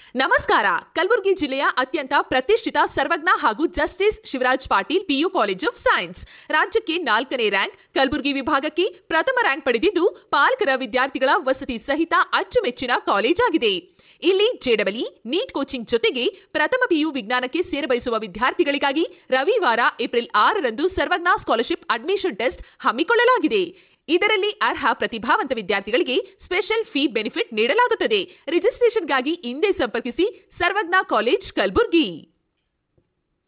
ನಮಸ್ಕಾರ. ಕಲಬುರಗಿ ಜಿಲ್ಲೆಯ ಅತ್ಯಂತ ಪ್ರತಿಷ್ಠಿತ ಸರ್ವಜ್ಞ ಹಾಗೂ justice Shivraj Patil PU college of science ರಾಜ್ಯಕ್ಕೆ 4ನೇ ರ್ಯಾಂಕ್, ಕಲಬುರಗಿ ವಿಭಾಗಕ್ಕೆ ಪ್ರಥಮ ರ್ಯಾಂಕ್ ಪಡೆದಿದ್ದು ಪಾಲಕರ ವಿದ್ಯಾರ್ಥಿಗಳ ವಸತಿ ಸಹಿತ ಅಚ್ಚುಮೆಚ್ಚಿನ ಕಾಲೇಜ್ ಆಗಿದೆ. ಇಲ್ಲಿ ಜೆಡಬ್ಲ್ಇ, ನೀಟ್ ಕೋಚಿಂಗ್ ಜೊತೆಗೆ ಪ್ರಥಮ ಪಿಯು ವಿಜ್ಞಾನಕ್ಕೆ ಸೇರಬಯಸುವ ವಿದ್ಯಾರ್ಥಿಗಳಿಗಾಗಿ ರವಿವಾರ ಏಪ್ರಿಲ್ 6ರಂದು ಸರ್ವಜ್ಞ ಸ್ಕಾಲರ್ಶಿಪ್ ಅಡ್ಮಿಷನ್ ಟೆಸ್ಟ್ ಹಮ್ಮಿಕೊಳ್ಳಲಾಗಿದೆ. ಇದರಲ್ಲಿ ಅರ್ಹ ಪ್ರತಿಭಾವಂತ ವಿದ್ಯಾರ್ಥಿಗಳಿಗೆ ಸ್ಪೆಷಲ್ ಫೀ ಬೆನಿಫಿಟ್ ನೀಡಲಾಗುತ್ತದೆ. ರಿಜಿಸ್ಟ್ರೇಷನ್ಗಾಗಿ ಹಿಂದೆ ಸಂಪರ್ಕಿಸಿ ಸರ್ವಜ್ಞ ಕಾಲೇಜ್ ಕಲಬುರಗಿ.